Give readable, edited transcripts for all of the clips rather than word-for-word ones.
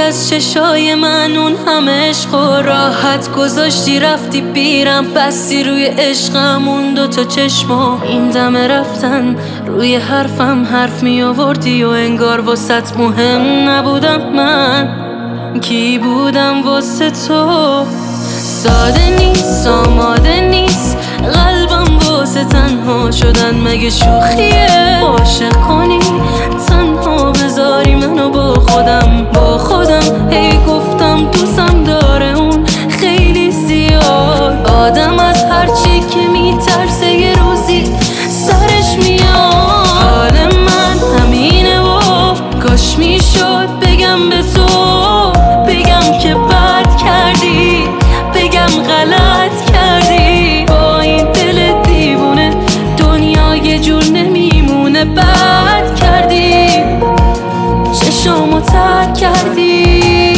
از چشای من اون همه عشق و راحت گذاشتی رفتی بیرم، بستی روی عشقم اون دوتا چشما. این دم رفتن روی حرفم حرف می آوردی و انگار واسط مهم نبودم. من کی بودم واسه تو؟ ساده نیست آماده نیست قلبم واسه تنها شدن، مگه شوخیه عاشق کنی تنها بذاری منو با خودم هی گفتم دوستم داره اون خیلی زیاد. آدم از هرچی که میترسه یه روزی سرش میاد. حال من همینه و کاش میشد بگم به تو، بگم که بد کردی، بگم غلط کردی. با این دل دیوونه دنیا یه جور نمیمونه. بد کردی چشامو تر کردی.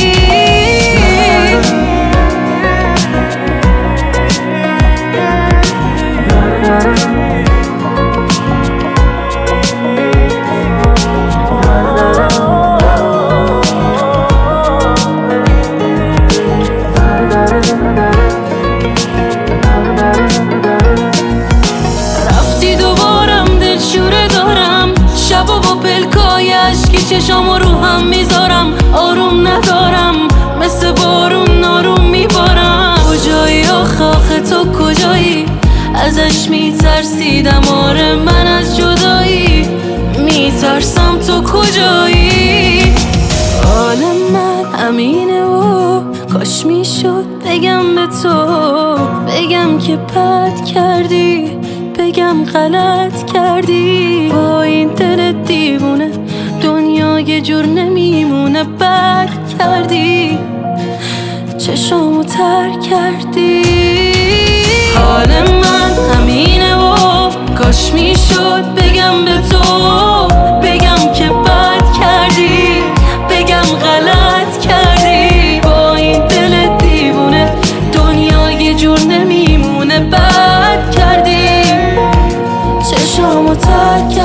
چشامو رو هم میذارم آروم ندارم، مثل بارون آروم میبارم. کجایی آخه تو کجایی؟ ازش میترسیدم آره من از جدایی میترسم. تو کجایی؟ حال من همینه و کاش میشد بگم به تو، بگم که بد کردی، بگم غلط کردی. با این دل دیوونه دنیا یه جور نمیمونه. بد کردی چشامو تر کردی. حال من همینه و کاش میشد بگم به تو، بگم که بد کردی، بگم غلط کردی. با این دل دیوونه دنیا یه جور نمیمونه. بد کردی چشامو تر کردی.